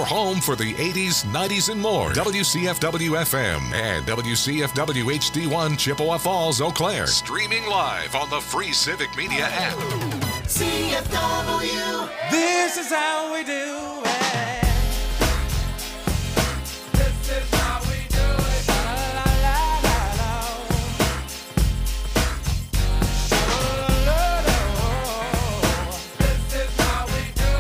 your home for the 80s, 90s, and more. WCFW-FM and WCFW HD1 Chippewa Falls, Eau Claire. Streaming live on the free Civic Media app. CFW. This is how we do it. This is how we do it. This is how we do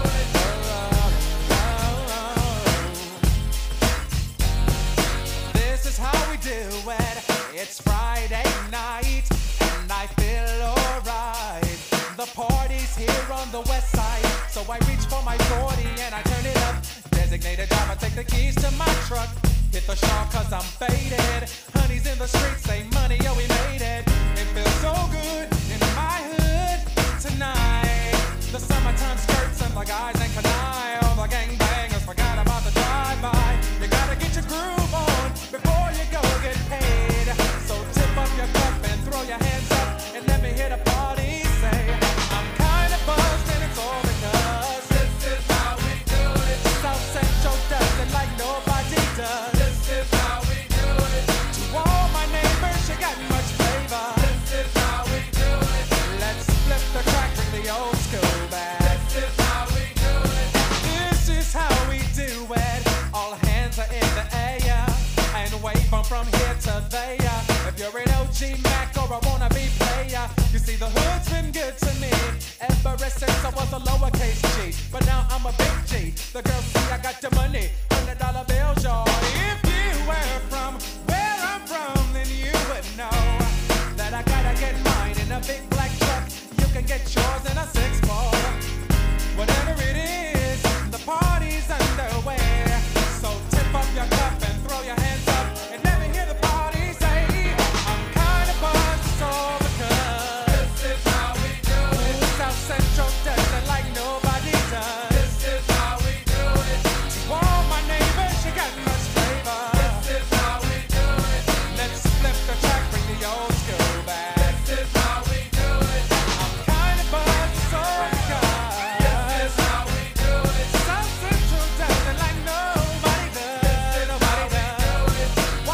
it. This is how we do it. It's Friday night and I feel alright. The party's here on the west side, so I reach for my 40 and I turn it up. Designated driver, take the keys to my truck. Hit the shop cause I'm faded. Honey's in the streets, say money, yo, we made it. It feels so good in my hood tonight. The summertime skirts and the guys ain't canine. All the gangbangers forgot about the drive-by. You gotta get your groove on before you go get paid. So tip up your cup and throw your hands up and let me hit a party. Say, I'm kinda buzzed and it's all because this is how we do it. South Central does it like nobody does. This is how we do it. To all my neighbors, you got much flavor. This is how we do it. Let's flip the track, bring the old school back. This is how we do it. This is how we do it. All hands are in the air and wave from here to there. If you're an OG Mac or a wannabe player, you see the hood's been good to me ever since I was a lowercase G. But now I'm a big G. The girls see I got the money, $100 bills, y'all. If you were from where I'm from, then you would know that I gotta get mine in a big black truck. You can get yours in a 6-4. Whatever it is, the party's underway. So tip up your cup and throw your hands up and let me hear the party say, I'm kinda buzzed, it's all because this is how we do it. South Central does it like nobody does. This is how we do it. To all my neighbors, you got much flavor. This is how we do it. Let's flip the track, bring the old school back. This is how we do it. I'm kinda buzzed, it's all because this is how we do it. South Central does it like nobody does. Nobody does.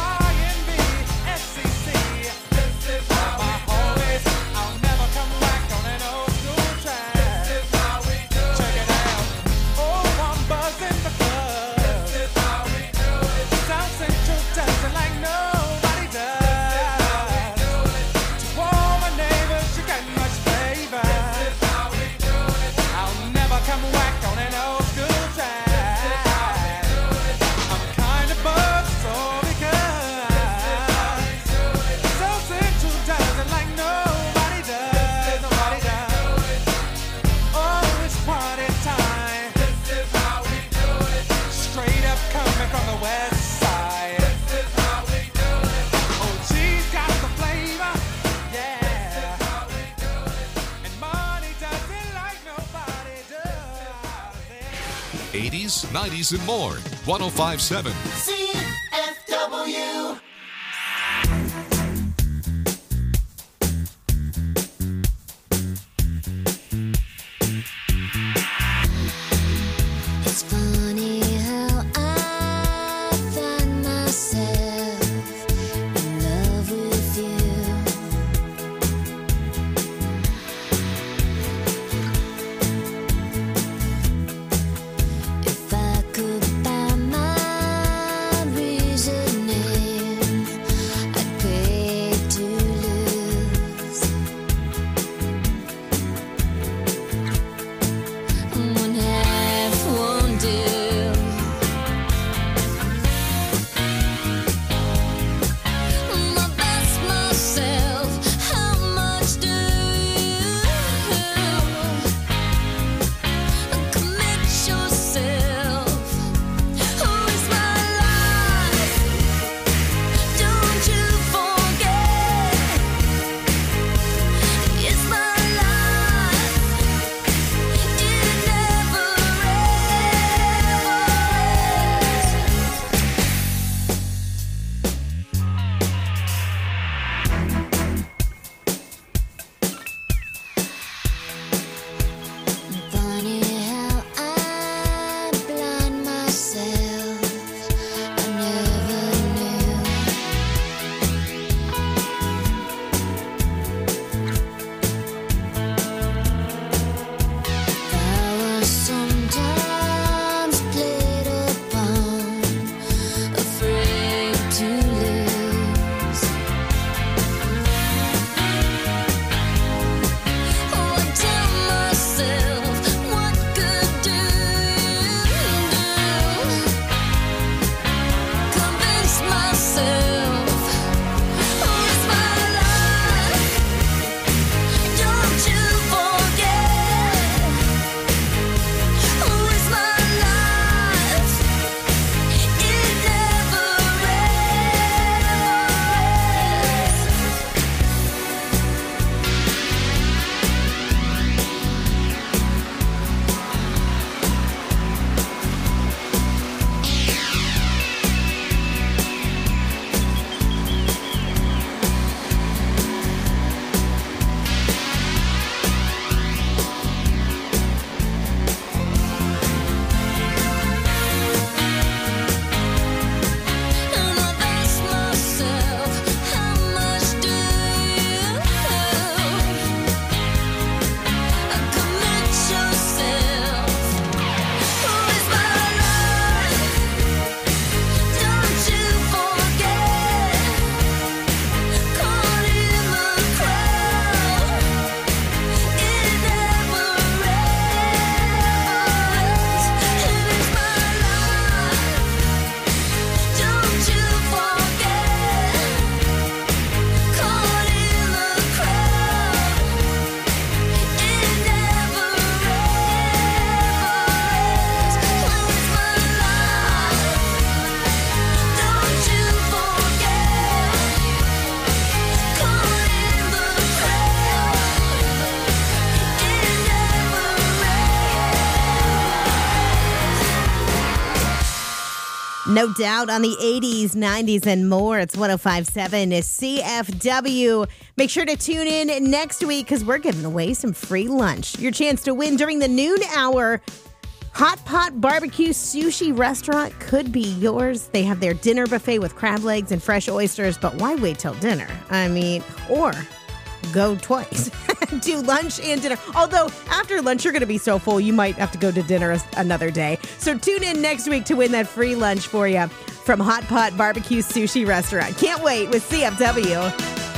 YNB, SCC. This is how my homies. I'll never come back on an old school track. This is how we do it. Check it out. Oh, I'm buzzing because this is how we do it. South Central does it like nobody does. This is how we do it. To all my neighbors, you got much flavor. This is how we do it. I'll never come back on an old school track. This is how we do it. I'm kinda buzzed, so because South Central does it like nobody does. Nobody does. Oh, it's party time. This is how we do it. Straight up coming from the west side. This is how we do it. Oh, she's got the flavor. Yeah. This is how we do it. And money does it like nobody does. 80s, 90s, and more. 1057. CFW. It's funny how I find myself in love with you. If I could buy my No doubt on the 80s, 90s, and more. It's 105.7 CFW. Make sure to tune in next week because we're giving away some free lunch. Your chance to win during the noon hour. Hot Pot Barbecue Sushi Restaurant could be yours. They have their dinner buffet with crab legs and fresh oysters, but why wait till dinner? Or go twice. Do lunch and dinner. Although after lunch, you're going to be so full, you might have to go to dinner another day. So tune in next week to win that free lunch for you from Hot Pot Barbecue Sushi Restaurant. Can't wait with CFW.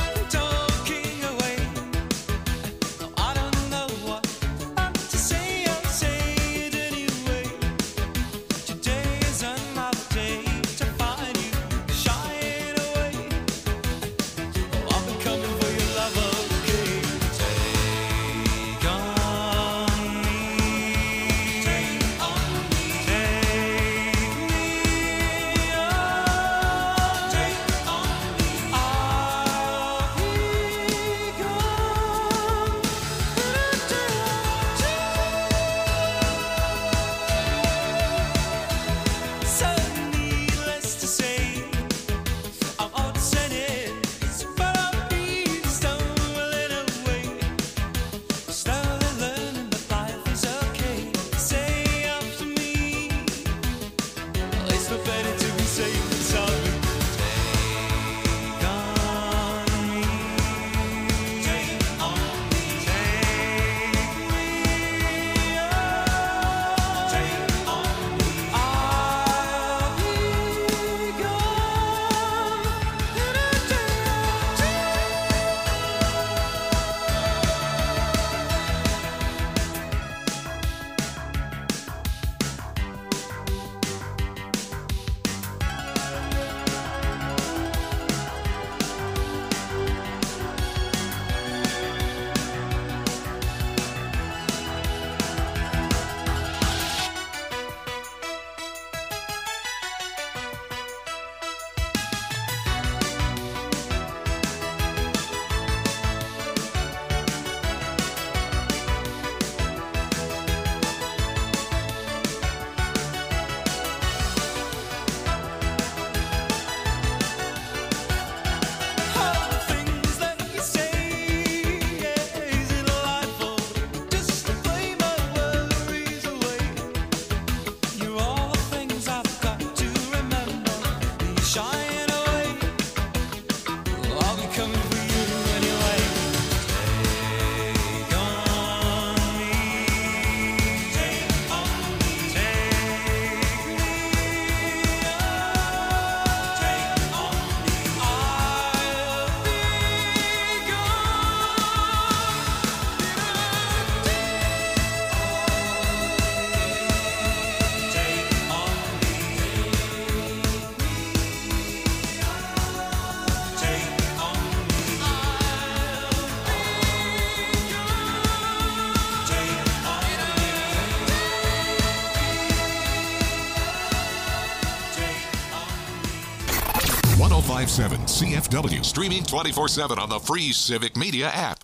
CFW, streaming 24/7 on the free Civic Media app.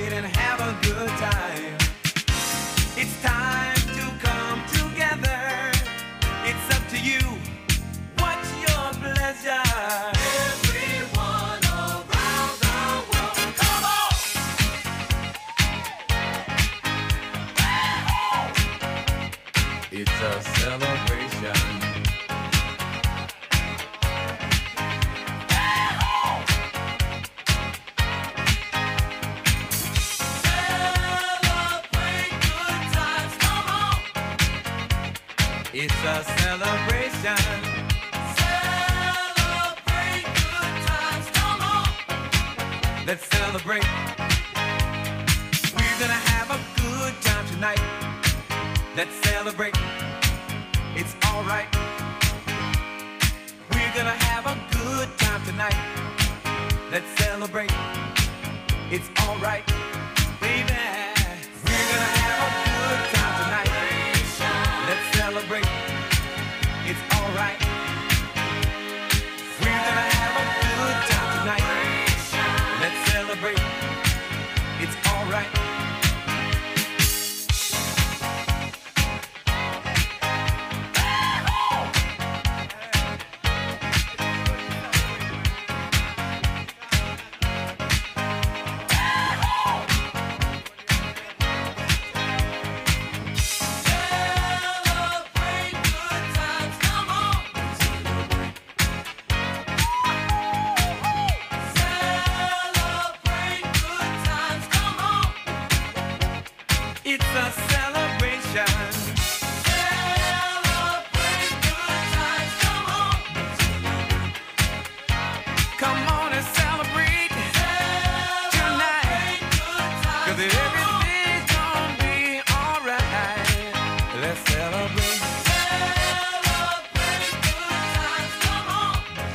It's time to come together. It's a celebration. Celebrate good times, come on. Let's celebrate. We're gonna have a good time tonight. Let's celebrate. It's alright. We're gonna have a good time tonight. Let's celebrate. It's alright, baby. We're gonna have a good time tonight. Let's celebrate. It's alright. We're gonna have a good time tonight. Let's celebrate. It's alright. It's a celebration. Celebrate good times, come on. Come on and celebrate tonight. 'Cause everything's gonna be alright. Let's celebrate. Celebrate good times, come on.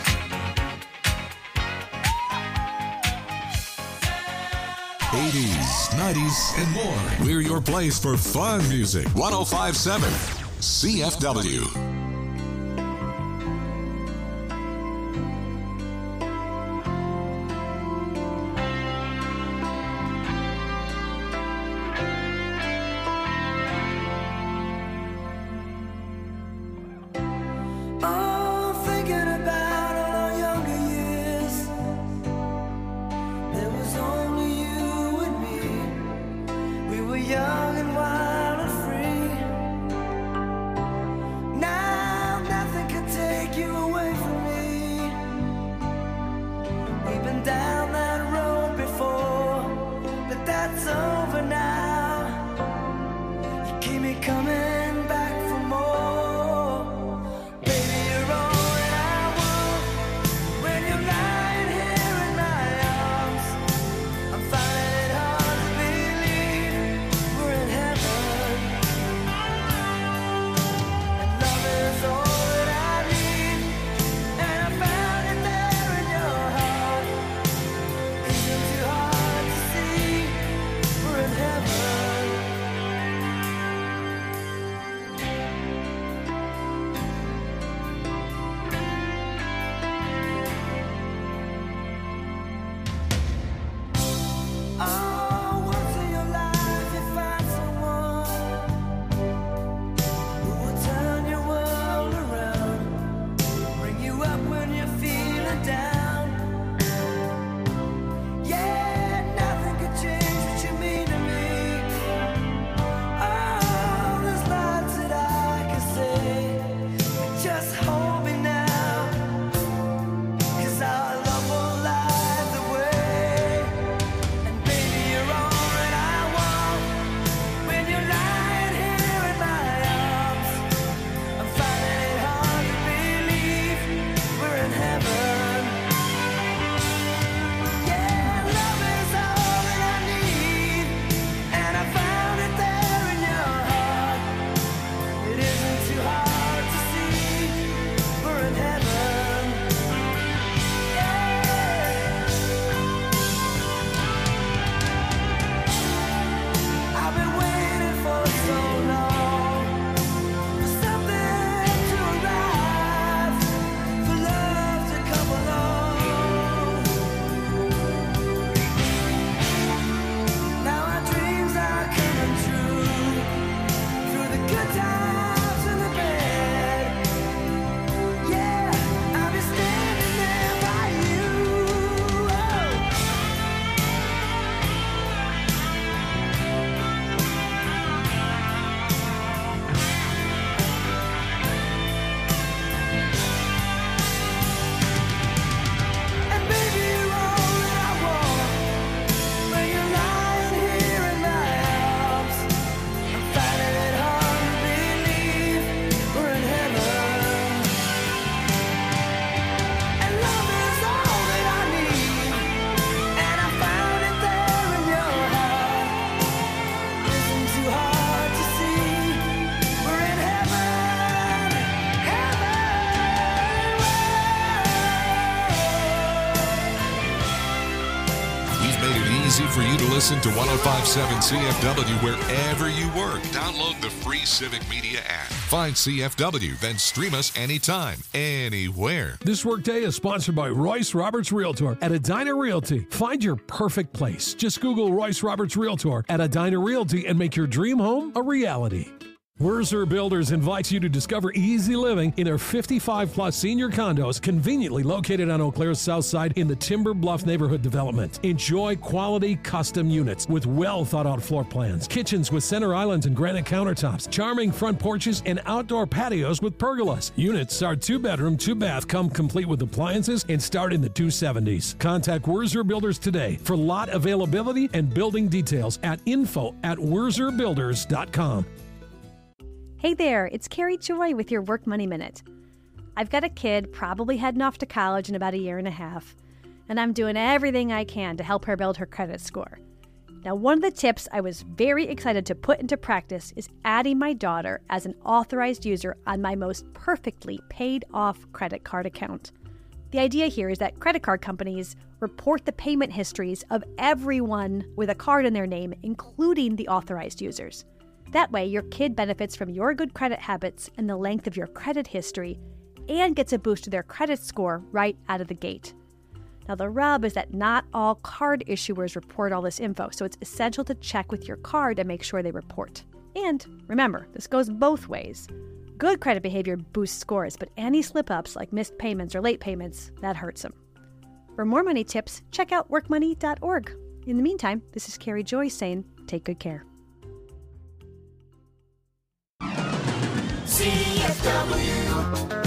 80s, 90s, and more. We're your place for fun music. 1057 CFW. Oh, thinking about all our younger years. There was only you and me. We were young and wild and free. Now easy for you to listen to 105.7 CFW wherever you work. Download the free Civic Media app. Find CFW, then stream us anytime, anywhere. This workday is sponsored by Royce Roberts Realtor at Edina Realty. Find your perfect place. Just Google Royce Roberts Realtor at Edina Realty and make your dream home a reality. Werzer Builders invites you to discover easy living in their 55-plus senior condos conveniently located on Eau Claire's south side in the Timber Bluff neighborhood development. Enjoy quality custom units with well-thought-out floor plans, kitchens with center islands and granite countertops, charming front porches, and outdoor patios with pergolas. Units are 2-bedroom, 2-bath, come complete with appliances, and start in the 270s. Contact Werzer Builders today for lot availability and building details at info@werzerbuilders.com. Hey there, it's Carrie Joy with your Work Money Minute. I've got a kid probably heading off to college in about a year and a half, and I'm doing everything I can to help her build her credit score. Now, one of the tips I was very excited to put into practice is adding my daughter as an authorized user on my most perfectly paid-off credit card account. The idea here is that credit card companies report the payment histories of everyone with a card in their name, including the authorized users. That way, your kid benefits from your good credit habits and the length of your credit history and gets a boost to their credit score right out of the gate. Now, the rub is that not all card issuers report all this info, so it's essential to check with your card and make sure they report. And remember, this goes both ways. Good credit behavior boosts scores, but any slip-ups like missed payments or late payments, that hurts them. For more money tips, check out workmoney.org. In the meantime, this is Carrie Joy saying, take good care. CFW.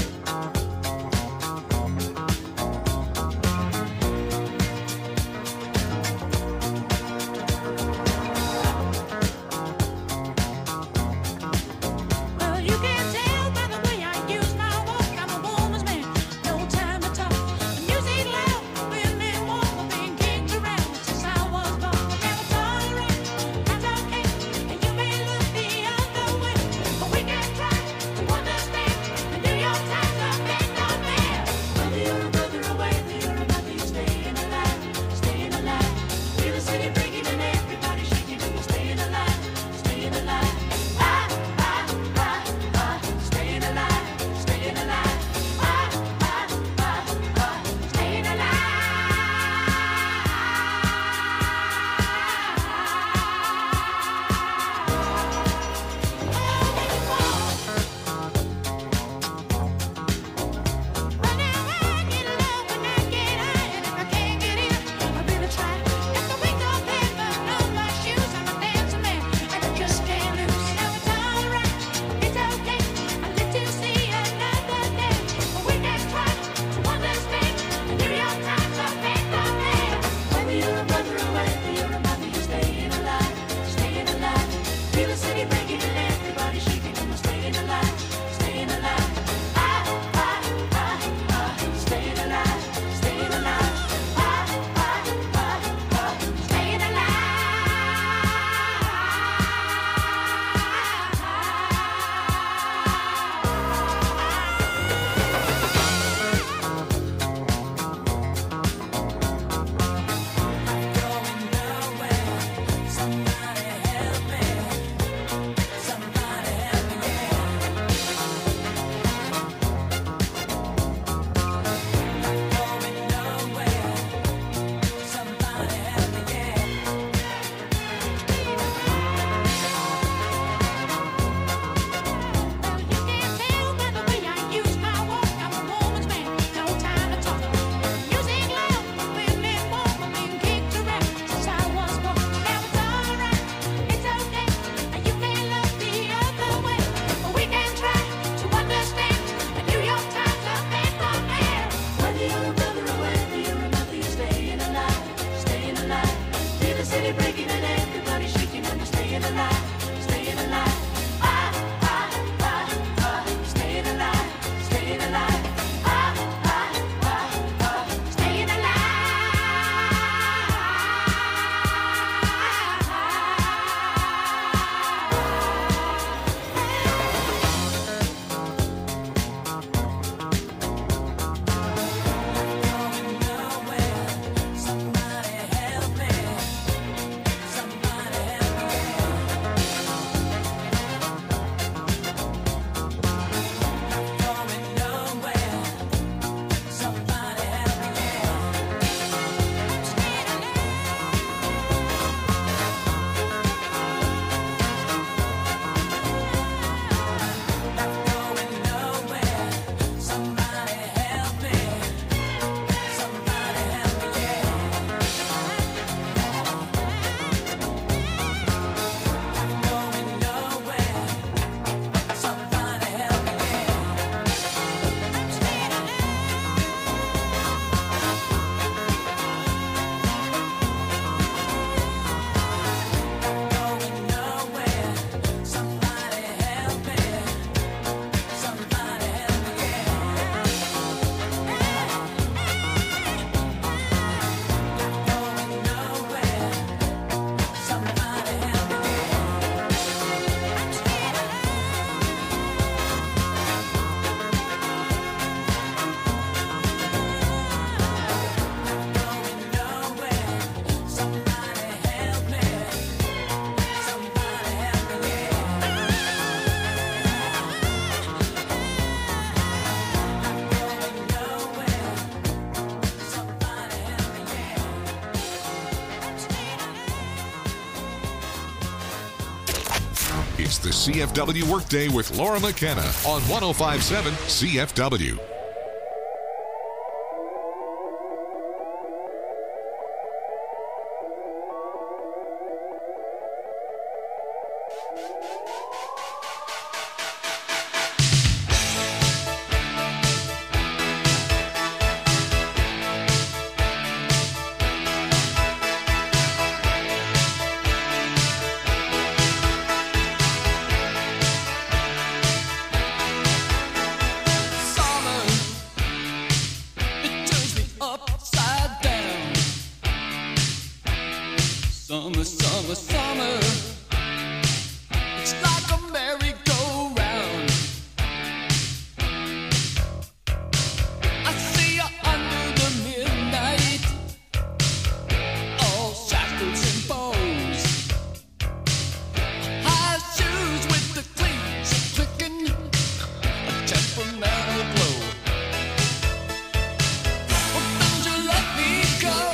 Well, you can tell by the way I use my walk, I'm a woman's man, no time to talk. Music loud, women walk, being kicked around since I was born. Never tolerate, that's okay, and you may look the other way, but we can try to understand and do your time. It's the CFW Workday with Laura McKenna on 105.7 CFW. Summer, summer, summer. It's like a merry-go-round. I see you under the midnight, all shackles and bows. High shoes with the cleats clicking, a temperamental glow. Well, don't you let me go.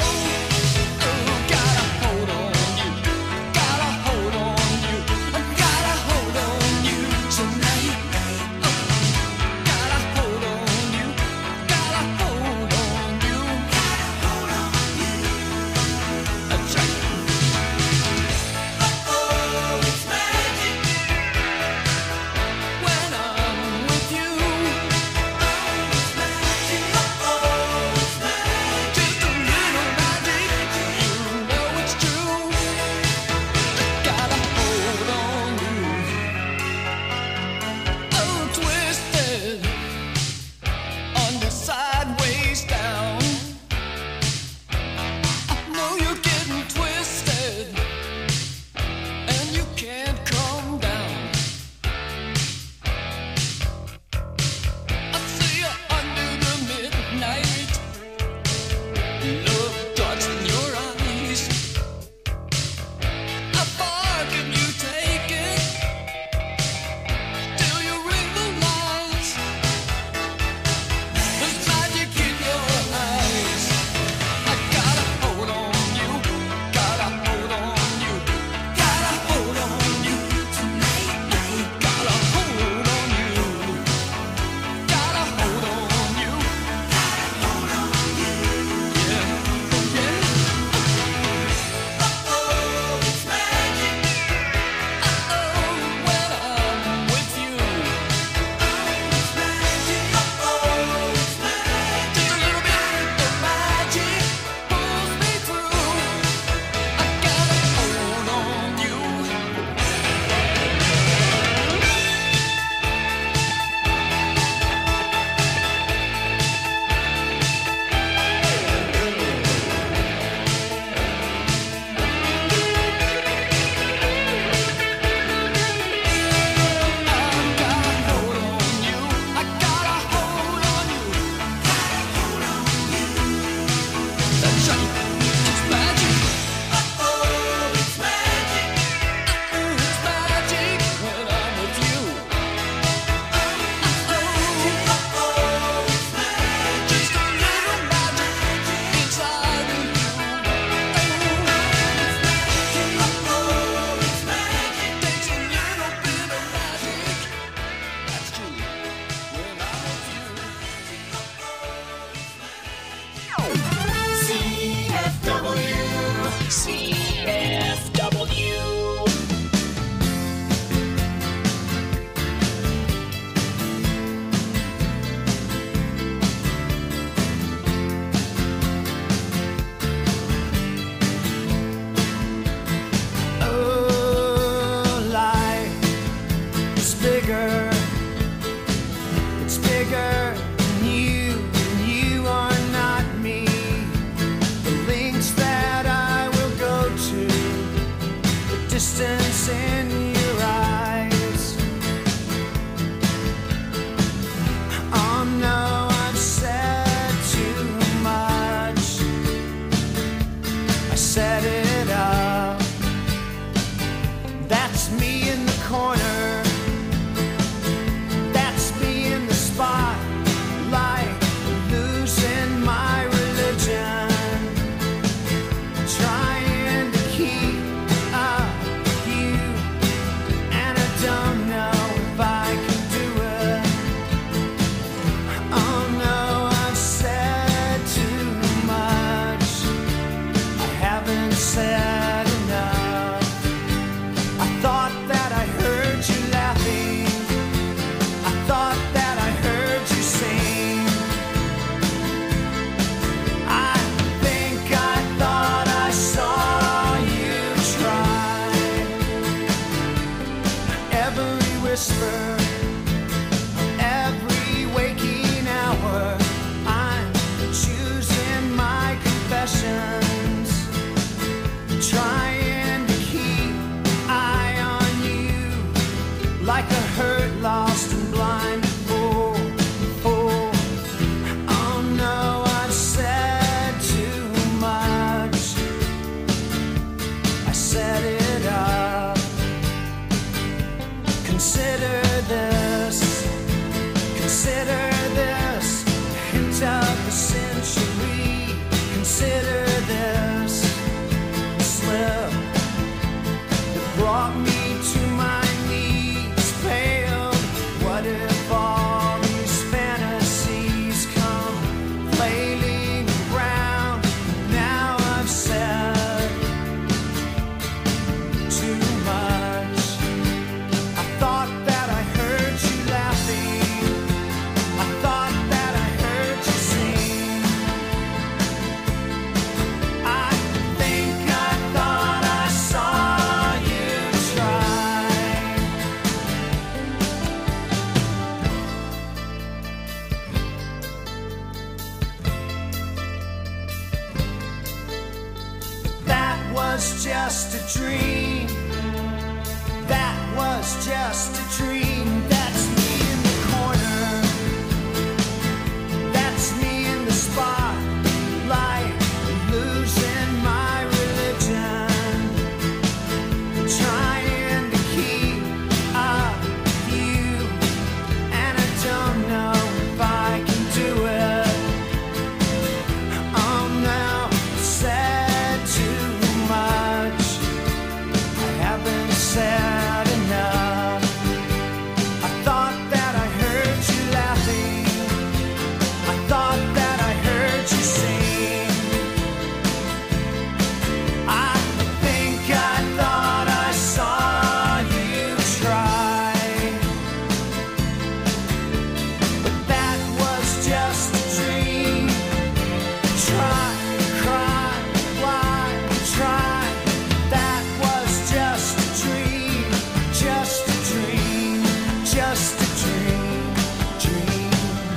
It's bigger than you are not me. was just a dream. That was just a dream. That's me in the corner. That's me in the spotlight, losing my religion, trying to keep up with you, and I don't know if I can do it. I'm now said too much. I haven't said enough. I thought that I heard you laughing. I thought that I heard you sing. I think I thought I saw you try, but that was just a dream. Try, cry, why try? That was just a dream, just a dream, just a dream, dream.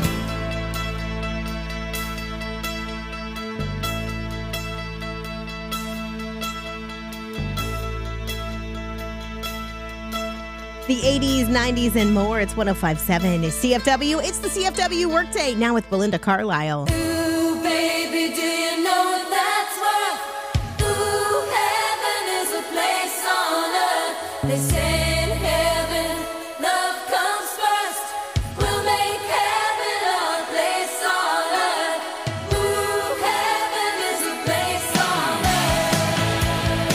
The 80s, 90s, and more. It's 105.7 is CFW. It's the CFW Workday, now with Belinda Carlisle. Ooh, baby, do you know what that's worth? Ooh, heaven is a place on earth. They say in heaven, love comes first. We'll make heaven our place on earth. Ooh, heaven is a place on earth.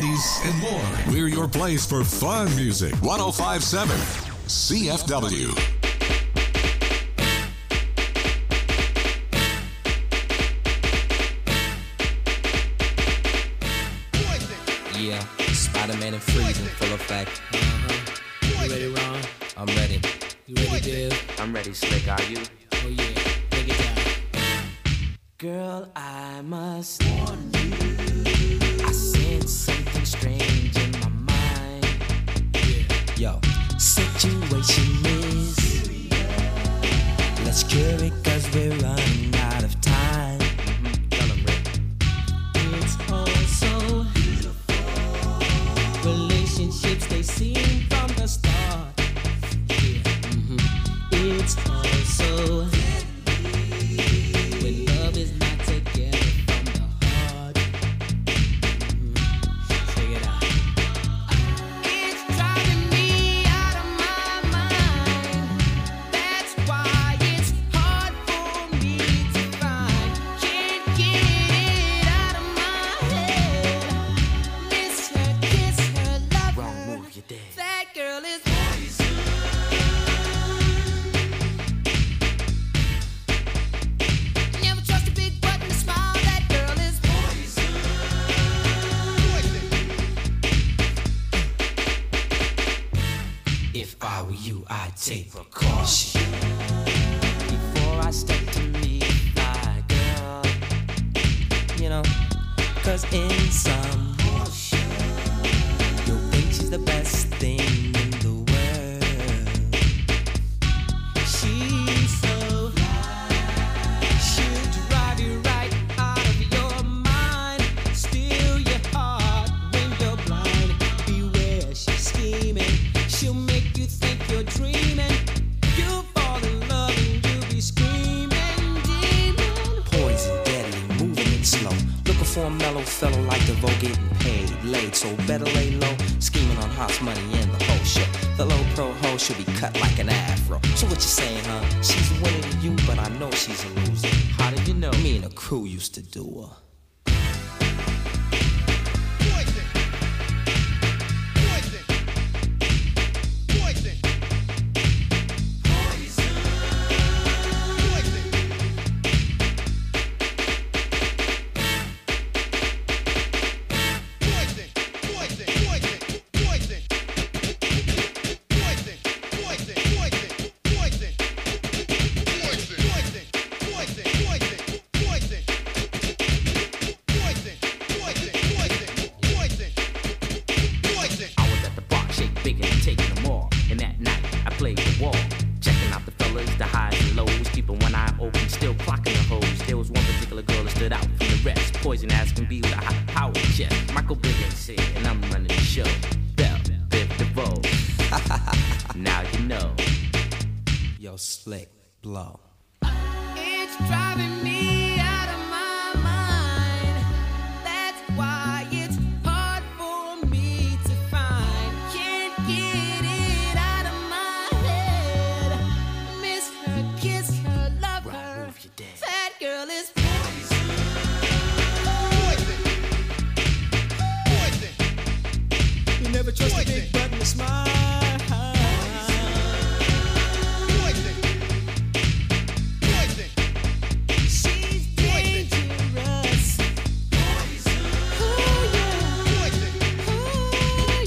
90s, and more. We're your place for fun music. 1057 CFW. Yeah, Spider-Man and Freeze in full effect. You ready, Ron? I'm ready. You ready, Div? I'm ready, Slick. Are you? Oh yeah, take it down. Girl, I must warn you. I sense something strange in my mind. Yo, situation is. Let's cure it, cause we're running out of time. Tell 'em, Rick. It's all so beautiful. Relationships they seem from the start. It's all so when love is not together from the heart. Check it out. It's driving me out of my mind. That's why it's hard for me to find. Can't get it out of my head. Miss her, kiss her, love Wrong her. move, you're dead. That girl is never trust a big button to smile. That girl is poison. If I were you, I'd take precaution before I step to meet my girl. You know, cause in some portion, you'll think she's the best thing in the world. She's so She'll drive you right out of your mind. Steal your heart when you're blind. Beware, she's scheming. She'll make you think you're dreaming. You'll fall in love and you'll be screaming, demon. poison, deadly, moving it slow. Looking for a mellow fellow like DeVoe getting paid, laid, so better lay low. Scheming on hot money and the whole show. The low pro hoe should be cut like an afro. So what you saying, huh? She's winning to you, but I know she's a loser. How did you know? Me and the crew used to do her. I was at the bar, shake bigger and taking them all. And that night, I played the wall. Checking out the fellas, the highs and lows. Keeping one eye open, still clocking the hoes. There was one particular girl that stood out from the rest. Poison as can be with a high power chest. Michael Biggins here, and I'm running the show. Bell, Biv DeVoe. Now you know. Yo, Slick, blow. It's driving me out of my mind. That's why it's hard for me to find. Can't get it out of my head. Miss her, kiss her, love her. Move, you're dead. That girl is poison. You never trust a big button to smile. She's dangerous. Ooh, yeah. Ooh,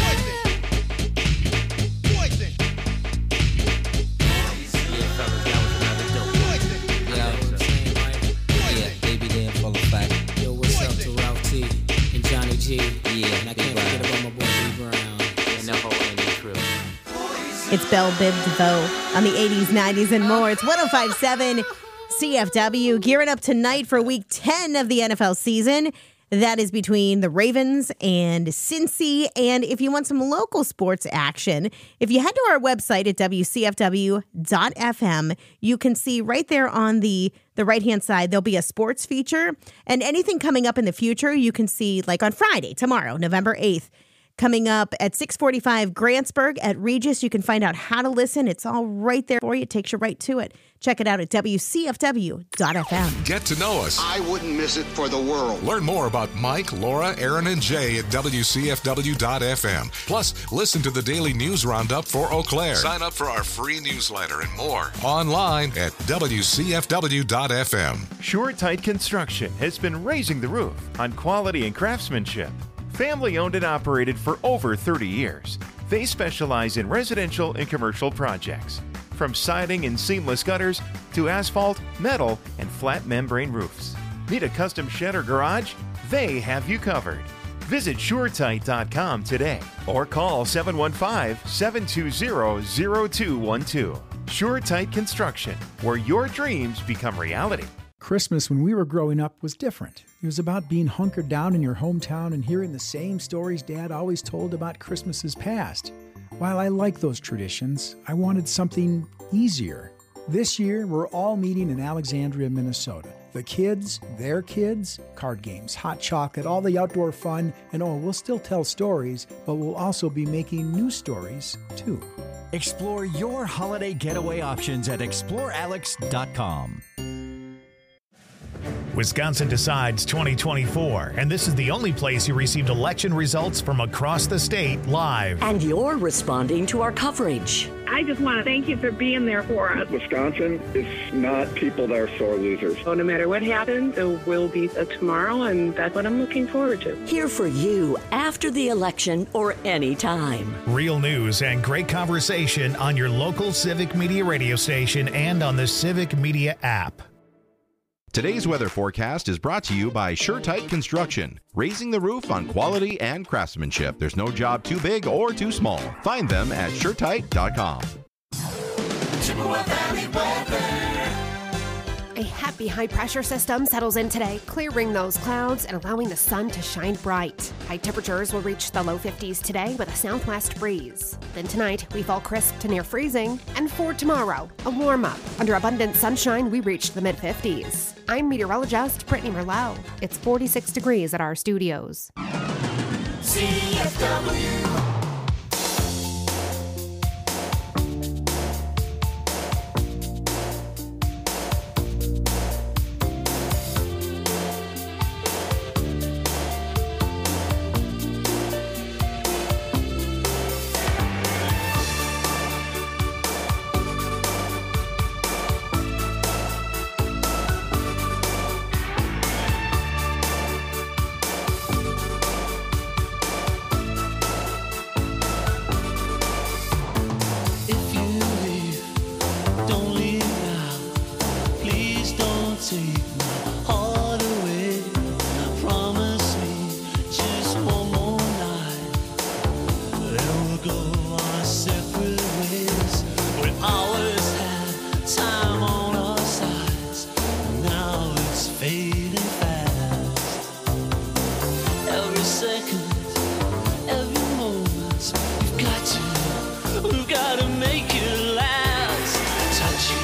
Yeah, fellas, that was another dope. Yeah, baby, they in full effect. Yo, what's up to Ralph T and Johnny G? Yeah, And I can't forget about my boy B Brown. And the whole Andy crew. It's Belle Biv DeVoe on the 80s, 90s, and more. It's 1057 CFW, gearing up tonight for week 10 of the NFL season. That is between the Ravens and Cincy. And if you want some local sports action, if you head to our website at WCFW.FM, you can see right there on the right-hand side, there'll be a sports feature. And anything coming up in the future, you can see like on Friday, tomorrow, November 8th. Coming up at 6:45, Grantsburg at Regis. You can find out how to listen. It's all right there for you. It takes you right to it. Check it out at WCFW.FM. Get to know us. I wouldn't miss it for the world. Learn more about Mike, Laura, Aaron, and Jay at WCFW.FM. Plus, listen to the daily news roundup for Eau Claire. Sign up for our free newsletter and more online at WCFW.FM. SureTight Construction has been raising the roof on quality and craftsmanship. Family owned and operated for over 30 years. They specialize in residential and commercial projects. From siding and seamless gutters to asphalt, metal, and flat membrane roofs. Need a custom shed or garage? They have you covered. Visit SureTight.com today or call 715-720-0212. SureTight Construction, where your dreams become reality. Christmas when we were growing up was different. It was about being hunkered down in your hometown and hearing the same stories Dad always told about Christmases past. While I like those traditions, I wanted something easier. This year, we're all meeting in Alexandria, Minnesota. The kids, their kids, card games, hot chocolate, all the outdoor fun, and we'll still tell stories, but we'll also be making new stories, too. Explore your holiday getaway options at explorealex.com. Wisconsin Decides 2024, and this is the only place you received election results from across the state live. And you're responding to our coverage. I just want to thank you for being there for us. Wisconsin is not people that are sore losers. So no matter what happens, there will be a tomorrow, and that's what I'm looking forward to. Here for you after the election or any time. Real news and great conversation on your local Civic Media radio station and on the Civic Media app. Today's weather forecast is brought to you by SureTight Construction, raising the roof on quality and craftsmanship. There's no job too big or too small. Find them at SureTight.com. Chippewa Valley weather. A happy high-pressure system settles in today, clearing those clouds and allowing the sun to shine bright. High temperatures will reach the low 50s today with a southwest breeze. Then tonight, we fall crisp to near freezing. And for tomorrow, a warm-up. Under abundant sunshine, we reach the mid-50s. I'm meteorologist Brittany Merlot. It's 46 degrees at our studios. CFW. We've got to make it last. Touch you.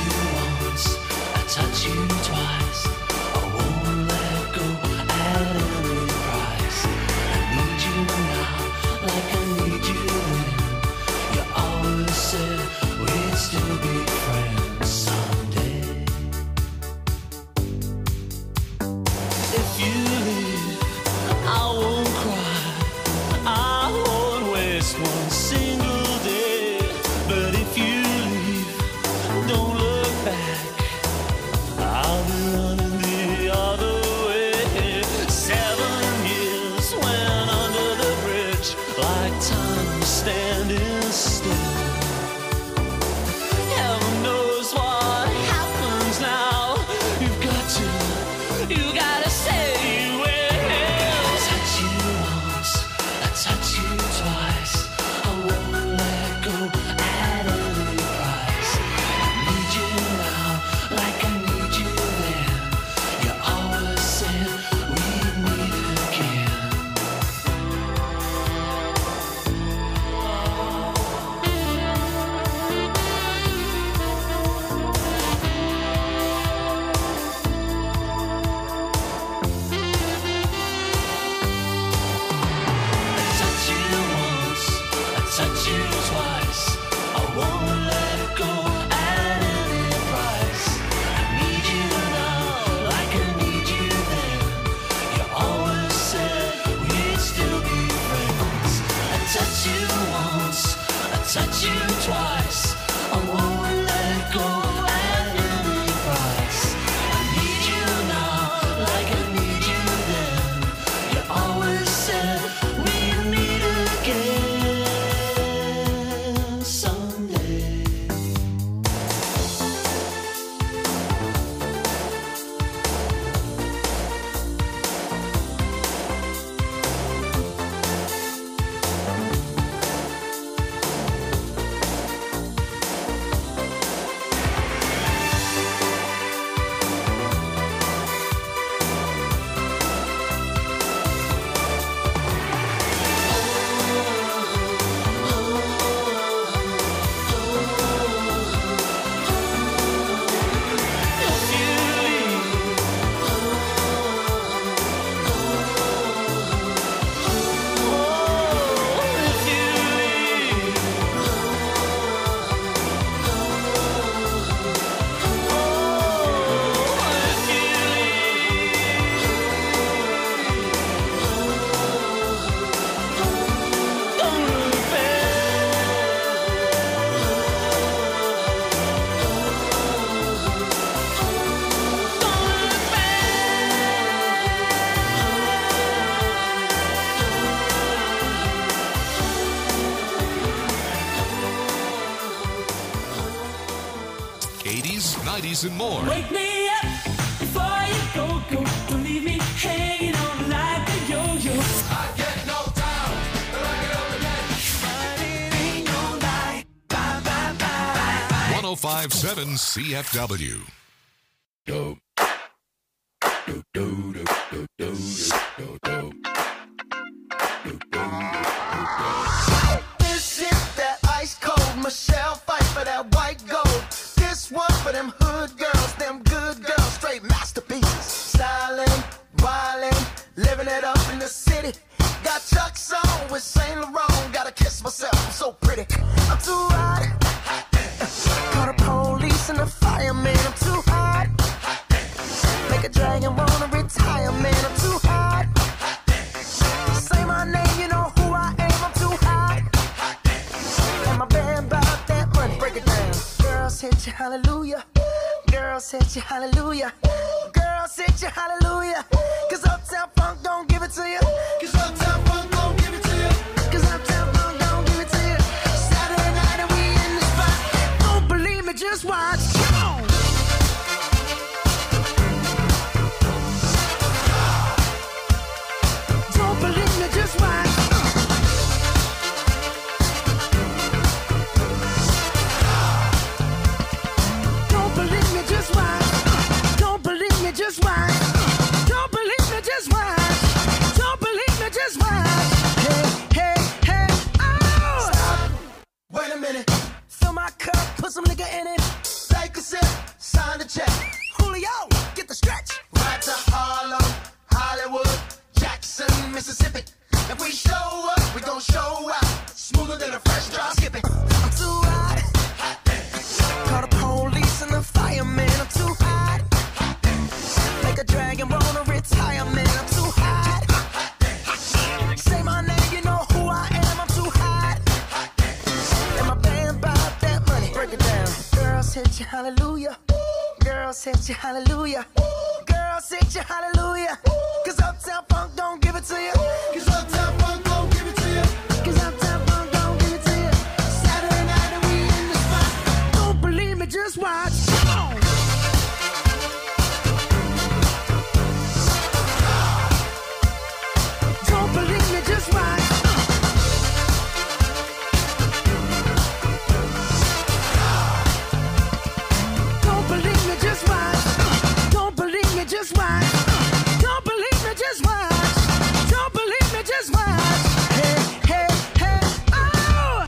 80s, 90s, and more. Wake me up before you go. Don't leave me hanging on like a yo-yo. I get knocked down, but I get up again. But it ain't no lie. Bye, bye, bye. 1057 CFW. Do, do, do, do, do, do, do, do. This is that ice cold Michelle fight for that white gold. This one for them hood girls, them good girls, straight masterpieces. Stylin', wildin', living it up in the city. Got Chuck's on with Saint Laurent. Gotta kiss myself, I'm so pretty. I'm too hot. Call the police and the fireman. I'm too hot. Make a dragon wanna retire, man. I'm too hot. Say my name, you know who I am. I'm too hot. And my band about that money. Break it down. Girls hit you, hallelujah. Girls hit you, hallelujah. Girls hit you, hallelujah. Cause Uptown Funk don't give it to you. Cause Uptown Funk don't give it to you. Cause Uptown Funk don't give it to you. Saturday night and we in the spot. Don't believe me, just watch. Come on. Don't believe me, just watch. Don't believe me, just watch. Don't believe me, just watch. Don't believe me, just watch. Don't believe me, just watch. Hey, hey, hey, oh! Stop. Wait a minute. Fill my cup, put some nigga in it. Take a sip, sign the check. Julio, get the stretch. Right to Harlem, Hollywood, Jackson, Mississippi. If we show up, we gon' show out. Smoother than a fresh drop skipping. I'm too hot. Call the police and the fireman. I'm too hot. Make a dragon wanna retire, man. I'm too hot. Say my name, you know who I am. I'm too hot. And my band bought that money. Break it down. Girls hit you, hallelujah. Girls hit you, hallelujah. Girls hit you, hallelujah. Cause Uptown Funk don't give it to you. Cause Uptown Funk don't give it to you. Cause Uptown Funk don't give it to you. Saturday night and we in the spot. Don't believe me, just watch. Come on. Don't believe me, just watch. Don't believe me, just watch. Don't believe me, just watch. Don't believe me, just watch. Don't believe me, just watch. Hey, hey, hey, oh!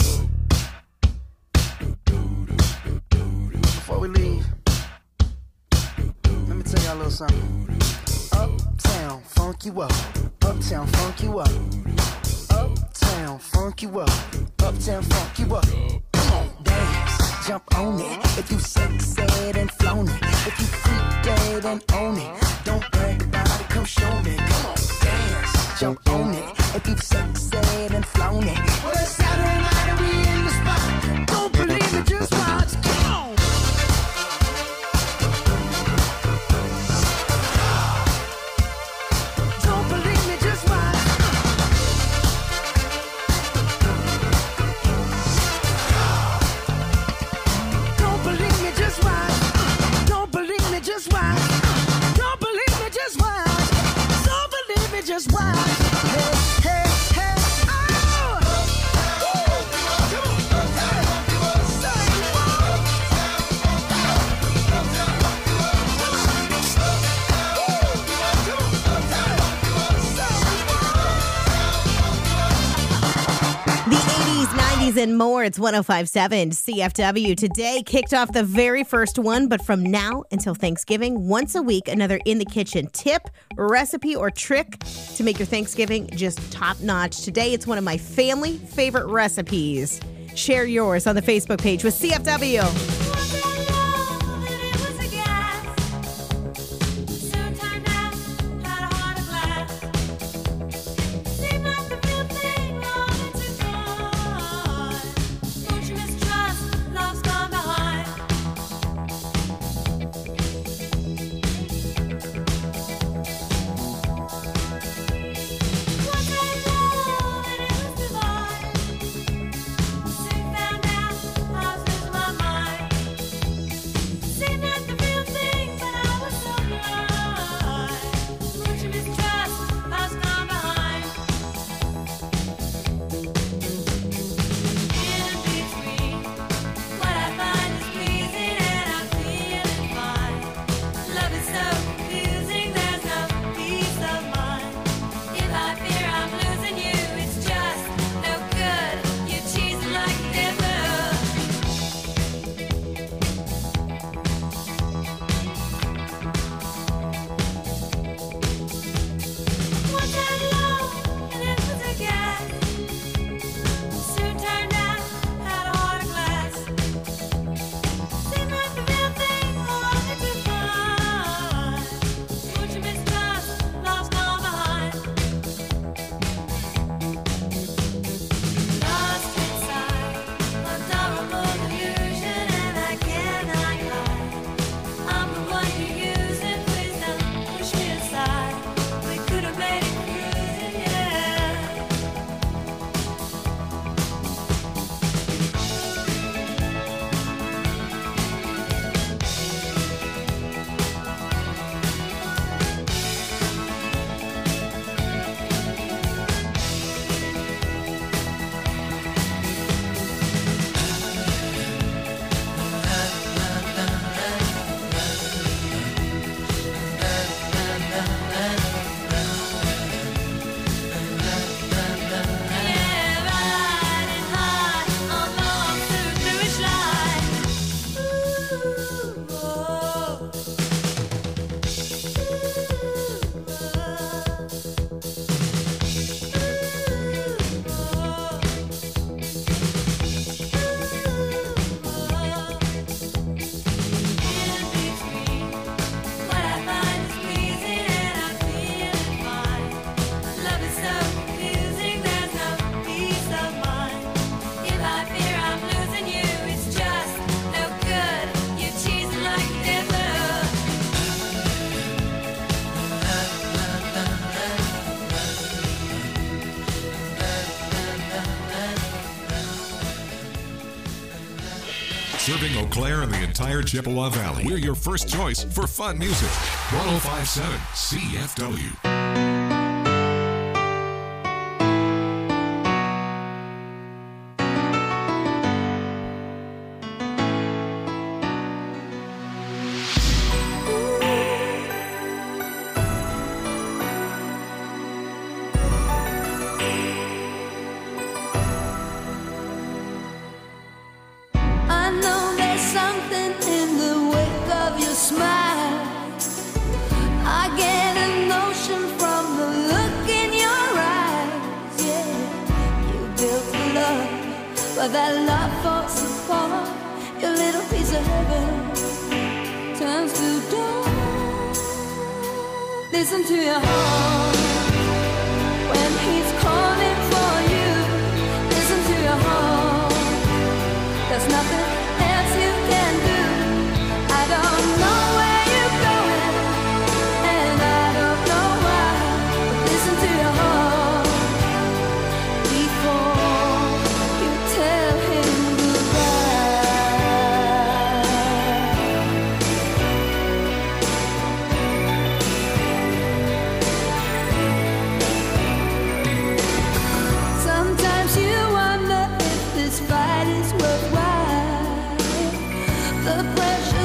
Before we leave, let me tell y'all a little something. Uptown, funk you up. Uptown, funk you up. Uptown, funk you up. Uptown, funk you up. Come on, dance, jump on it. If you sexed and flown it. If you freak dead and own it. Don't brag about it, come show me. Come on, dance, jump on it. If you sexed and flown it. Well, it's Saturday night and we in the spot. Don't believe it, just watch. Come on. Don't believe me, just watch. Don't believe me, just watch. Don't believe me, just watch. Don't believe me, just watch. Don't believe me, just watch. Hey, hey, hey, oh! The 80s, 90s, and more. It's 1057 CFW. Today kicked off the very first one, but from now until Thanksgiving, once a week, another In the Kitchen tip, recipe, or trick to make your Thanksgiving just top notch. Today, it's one of my family favorite recipes. Share yours on the Facebook page with CFW. Soon found out I was losing my mind. Serving Eau Claire and the entire Chippewa Valley. We're your first choice for fun music. 105.7 CFW. I know there's something in the wake of your smile. I get a notion from the look in your eyes. Yeah, you built for love, but that love falls apart. Your little piece of heaven turns to dawn. Listen to your heart when he's calling for you. Listen to your heart. There's nothing else you can do. I don't know where you're going, and I don't know why. But listen to your heart before you tell him goodbye. Sometimes you wonder if this fight is worthwhile. The pressure